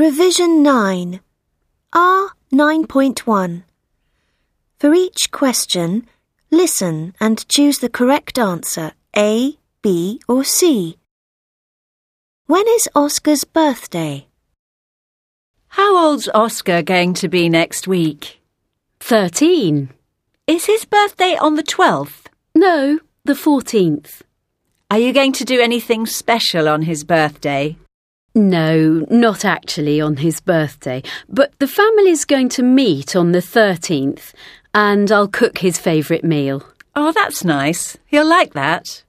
Revision 9. R 9.1. For each question, listen and choose the correct answer, A, B or C. When is Oscar's birthday? How old's Oscar going to be next week? 13. Is his birthday on the 12th? No, the 14th. Are you going to do anything special on his birthday? No, not actually on his birthday, but the family's going to meet on the 13th and I'll cook his favourite meal. Oh, that's nice. He'll like that.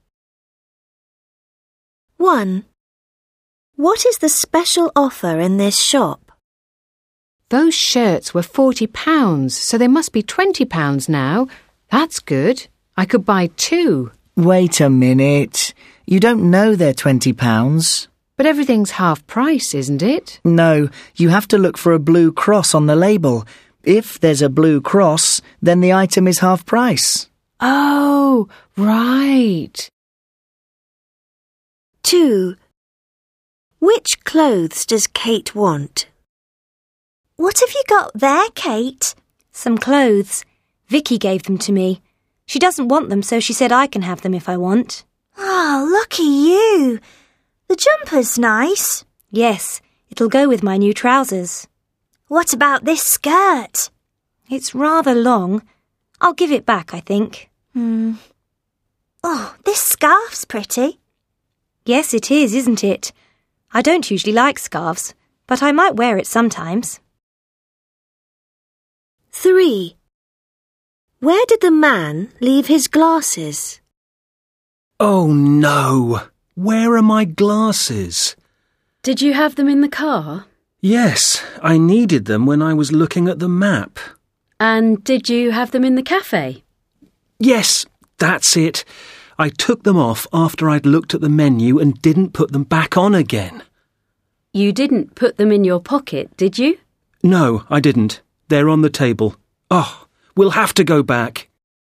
1. What is the special offer in this shop? Those shirts were £40, so they must be £20 now. That's good. I could buy 2. Wait a minute. You don't know they're £20. But everything's half price, isn't it? No, you have to look for a blue cross on the label. If there's a blue cross, then the item is half price. Oh, right. 2. Which clothes does Kate want? What have you got there, Kate? Some clothes. Vicky gave them to me. She doesn't want them, so she said I can have them if I want. Oh, lucky you. The jumper's nice. Yes, it'll go with my new trousers. What about this skirt? It's rather long. I'll give it back, I think. Oh, this scarf's pretty. Yes, it is, isn't it? I don't usually like scarves, but I might wear it sometimes. 3. Where did the man leave his glasses? Oh no! Where are my glasses? Did you have them in the car? Yes, I needed them when I was looking at the map. And did you have them in the cafe? Yes, that's it. I took them off after I'd looked at the menu and didn't put them back on again. You didn't put them in your pocket, did you? No, I didn't. They're on the table. Oh, we'll have to go back.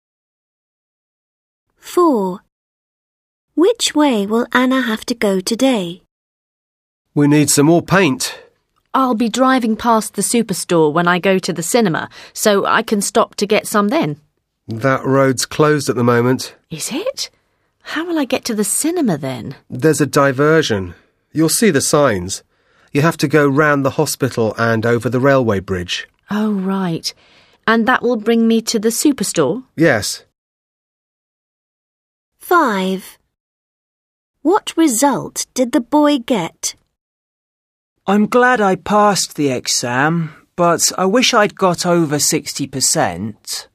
4. Which way will Anna have to go today? We need some more paint. I'll be driving past the superstore when I go to the cinema, so I can stop to get some then. That road's closed at the moment. Is it? How will I get to the cinema then? There's a diversion. You'll see the signs. You have to go round the hospital and over the railway bridge. Oh, right. And that will bring me to the superstore? Yes. 5. What result did the boy get? I'm glad I passed the exam, but I wish I'd got over 60%.